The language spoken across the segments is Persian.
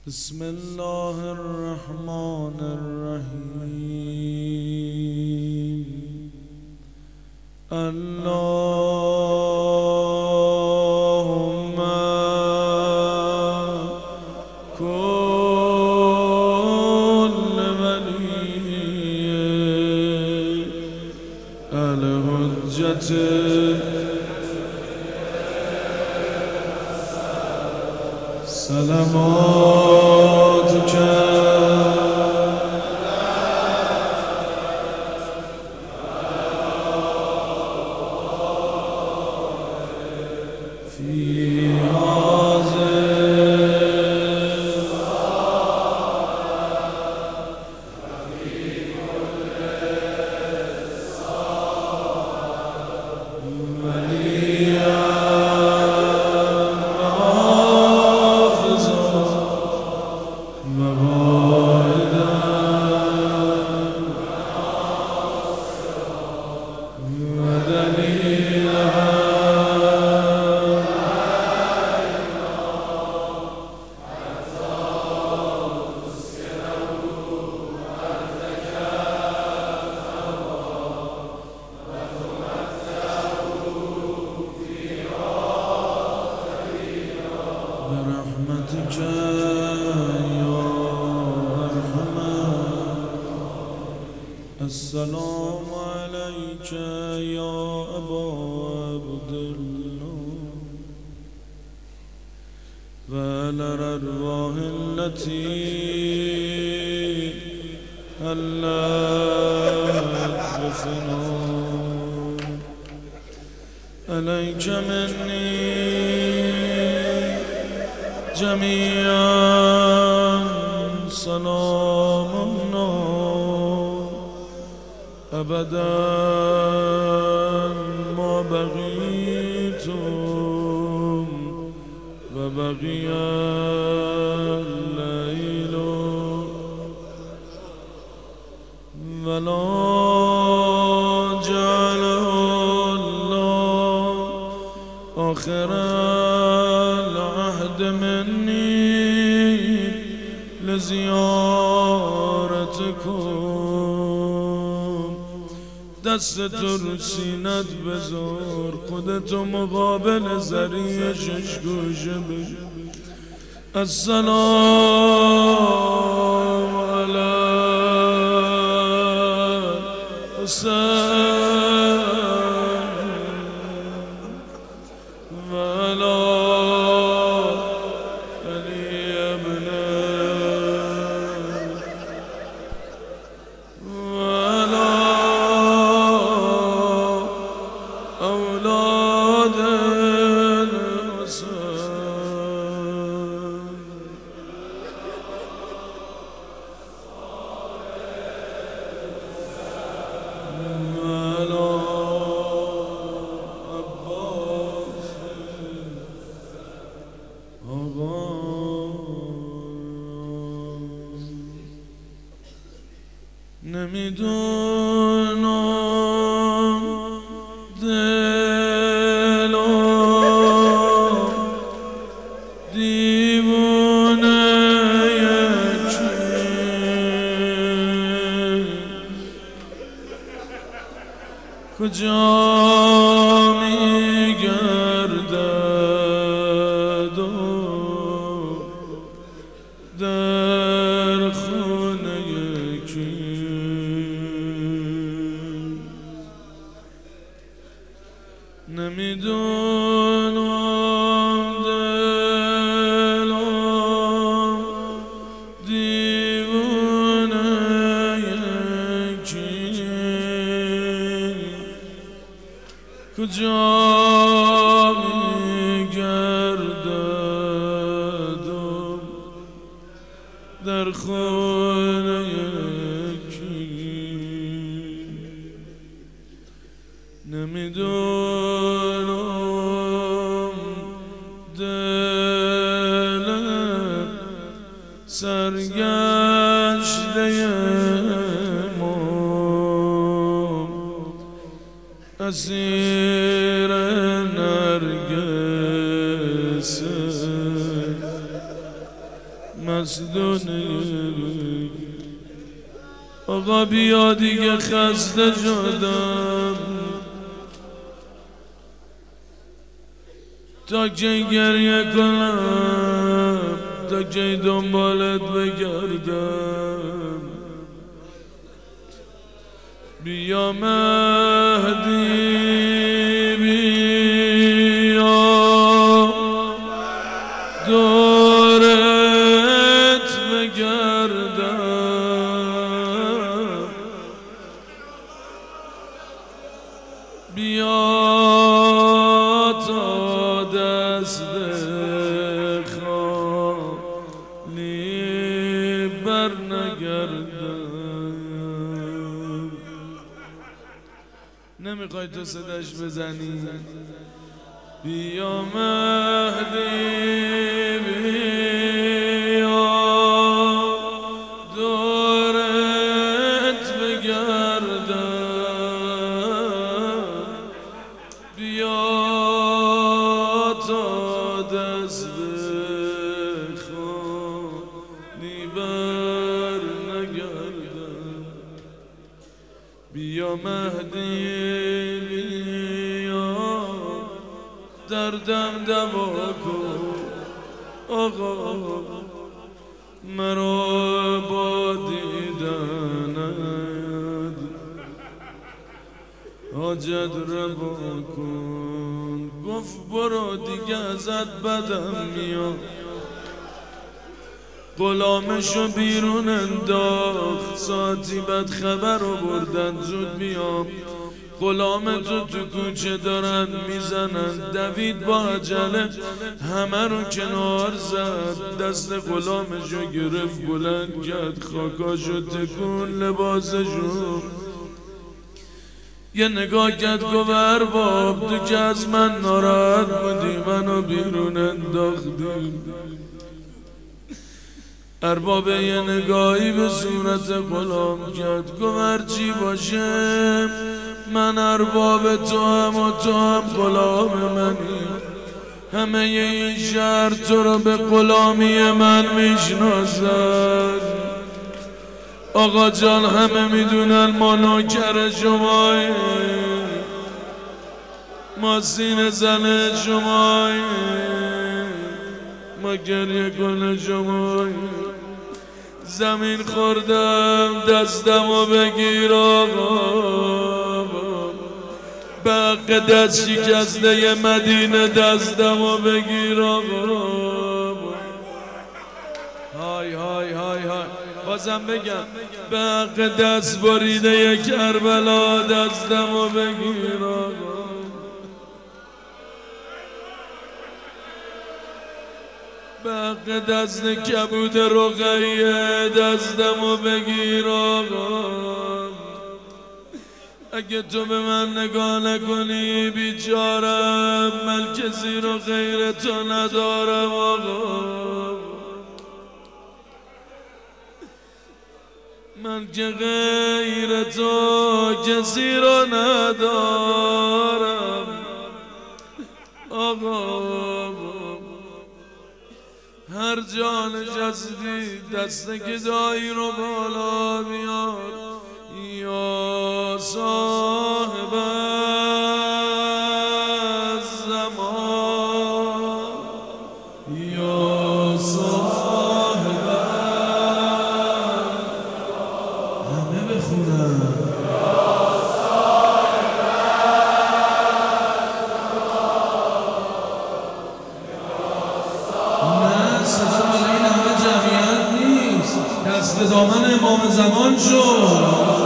بسم الله الرحمن الرحیم. اللهم كل ولي الحجة سلاماتك في هذا برحمتك يا أرحم. السلام عليك يا أبا عبد الله وعلى الأرواح التي هلت بفناء. عليك مني جميعا سلامنا أبدا ما بقيتم وبقي الليل ولا جعله الله آخر العهد مني لزیارتکم. دست تو رو سینت بذار، خودتو مقابل ذریع ششگوشه بگو السلام علی حسین وعلی أولاد الحسين. وعلى عباس آقا. نمیدونم دلم دیوانه کیست، کجا میگردد در خانه کیست. نمیدونم دلم دیوانه کیست، کجا میگردد در خانه کیست. نمیدونم دلم سرگشته ما اسیر نرگس مستونه آقا بیا دیگه خسته شدم تا کی گریه کنم تا کی دنبالت بگردم بیا مهدی بیا دورت بگردم بیا تا دست خالی بر نگردم نمیخوای تو صداش بزنی بیا مهدی بیا دورت بگردم بیا تا دست خالی بر نگردم بیا مهدی بیا دردم دوا کن آقا مرا با دیدنت حاجت روا کن گفت برو دیگه ازت بدم میاد غلامشو بیرون انداخت ساعتی بعد خبر آوردن زود بیام غلام تو کوچه دارن میزنن دوید با عجله همه رو کنار زد دست غلامشو گرفت بلند کرد خاکاشو تکون لباسشو یه نگاه کرد گفت ارباب تو که از من ناراحت بودی منو بیرون انداختی ارباب یه نگاهی به صورت غلام کرد گفت هرچی باشه من ارباب تو هم و تو هم غلام منی همه این شهر تو رو به غلامی من میشناسن آقا جان همه میدونن ما نوکر شماییم ما سینه زن شماییم ما گریه کن شماییم زمین خوردم دستمو بگیر آقا به حق دست شکسته مدینه دستمو بگیر آقا های های های های بازم بگم به حق دست بریده کربلا دستمو بگیر آقا به حق دست کبود رقیه دستمو بگیر آقا اگه تو به من نگاه نکنی بیچارم من کسی رو غیر تو ندارم آقا من که غیر تو کسی رو ندارم آقا هر جا نشستی دست گدایی رو بالا بیار یا صاحب الزمان یا صاحب همه بخونن دست دامن امام زمان شد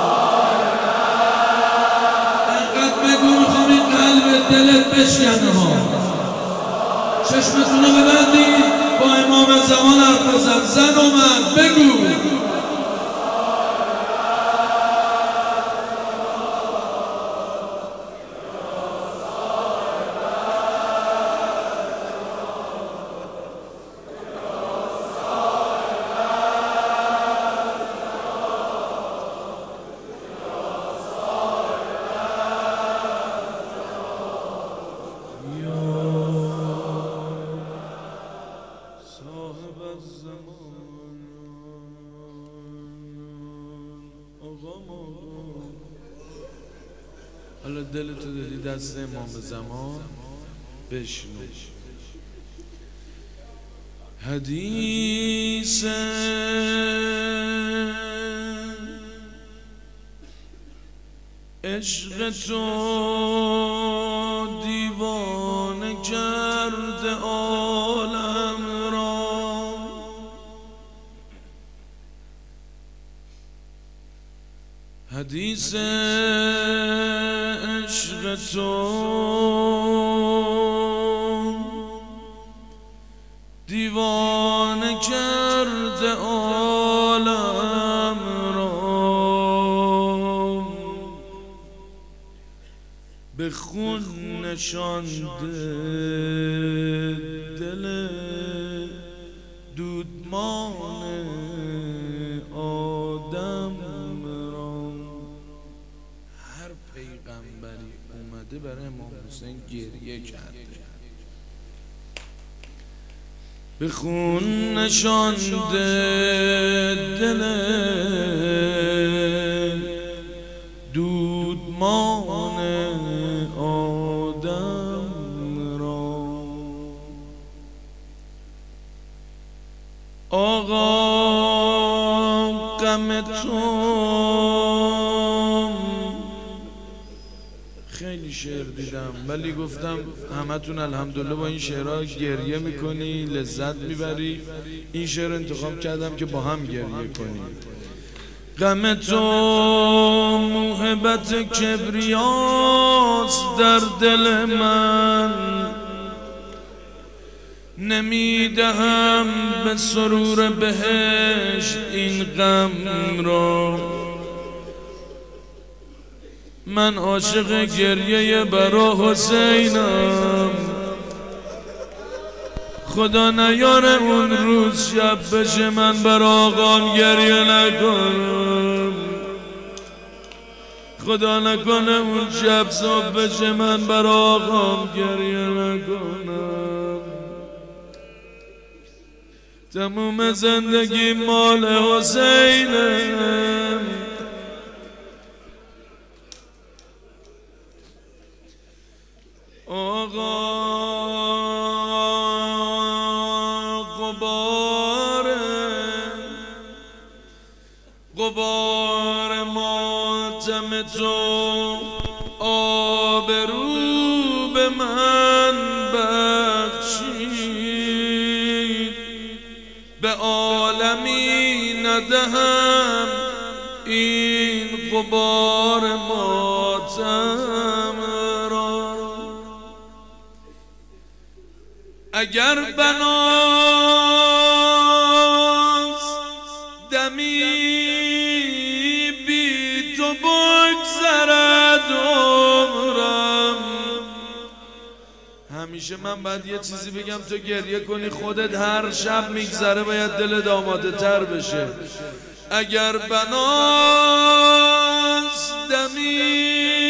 انقدر بگو میخوام این قلب دلت بشکنه ها چشمتونو ببندید با امام زمان حرف بزن زن و مرد بگو صاحب زمان آقا حالا دلتو دادی دست امام زمان بشنو حدیث عشق تو دیوانه کرده عالم را حدیث عشق تو دیوانه کرده عالم را به خون نشانده دل دودمان آدم را هر پیغمبری اومده برای امام حسین گریه کرده به خون نشانده دل دودمان آدم را آقا غم تو خیلی شعر دیدم ولی گفتم همتون الحمدلله با این شعرها گریه میکنی لذت میبری این شعر انتخاب کردم که با هم گریه کنیم غم تو موهبت کبریاست در دل من نمیدهم به سرور بهشت این غم را من عاشق گریه برا حسینم خدا نیاره اون روز شب بشه من برا آقام گریه نکنم خدا نکنه اون شب صبح بشه من برا آقام گریه نکنم تموم زندگی مال حسینم آقا غبار ماتم تو آبرو به من بخشید به عالمی ندهم این غبار ماتم را اگر بناز دمی بی تو بگذرد عمرم همیشه من باید یه چیزی بگم تو گریه کنی خودت هر شب میگذره باید دل آماده تر بشه اگر بناز دمی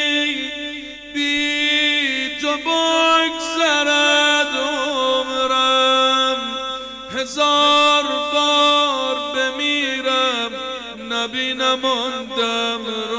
بی تو بگذرد عمرم هزار بار بمیرم نبینم آن دم